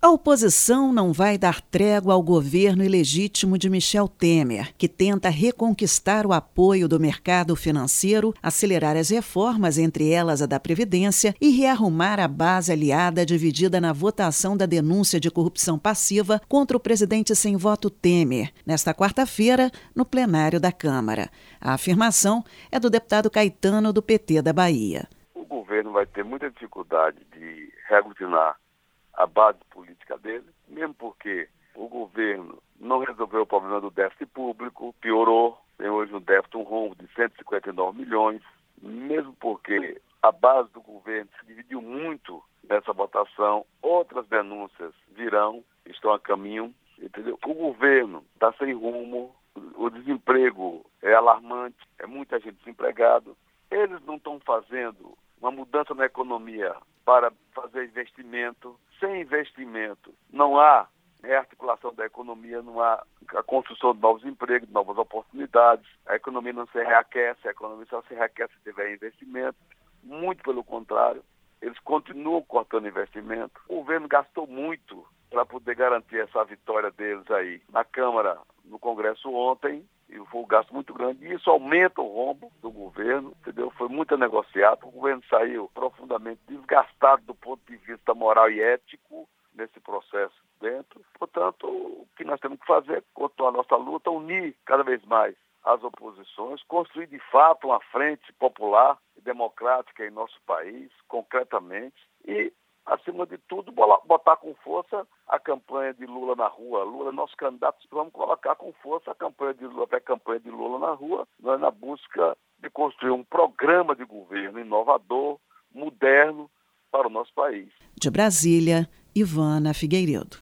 A oposição não vai dar trégua ao governo ilegítimo de Michel Temer, que tenta reconquistar o apoio do mercado financeiro, acelerar as reformas, entre elas a da Previdência, e rearrumar a base aliada dividida na votação da denúncia de corrupção passiva contra o presidente sem voto Temer, nesta quarta-feira, no plenário da Câmara. A afirmação é do deputado Caetano, do PT da Bahia. O governo vai ter muita dificuldade de reaglutinar a base política dele, mesmo porque o governo não resolveu o problema do déficit público, piorou, tem hoje um déficit, um rombo de 159 milhões, mesmo porque a base do governo se dividiu muito nessa votação, outras denúncias virão, estão a caminho, entendeu? O governo está sem rumo, o desemprego é alarmante, é muita gente desempregada, eles não estão fazendo uma mudança na economia para fazer investimento. Sem investimento não há rearticulação da economia, não há a construção de novos empregos, de novas oportunidades, a economia não se reaquece, a economia só se reaquece se tiver investimento. Muito pelo contrário, eles continuam cortando investimento. O governo gastou muito para poder garantir essa vitória deles aí na Câmara, no Congresso ontem, e foi um gasto muito grande, e isso aumenta o rombo do governo, entendeu? Foi muito negociado, o governo saiu profundamente desgastado do ponto de vista moral e ético nesse processo dentro. Portanto, o que nós temos que fazer, continuar a nossa luta, unir cada vez mais as oposições, construir de fato uma frente popular e democrática em nosso país, concretamente, e acima de tudo, botar com força a campanha de Lula na rua. Lula é nosso candidato, vamos colocar com força a campanha de Lula, pré-campanha de Lula na rua, nós na busca de construir um programa de governo inovador, moderno, para o nosso país. De Brasília, Ivana Figueiredo.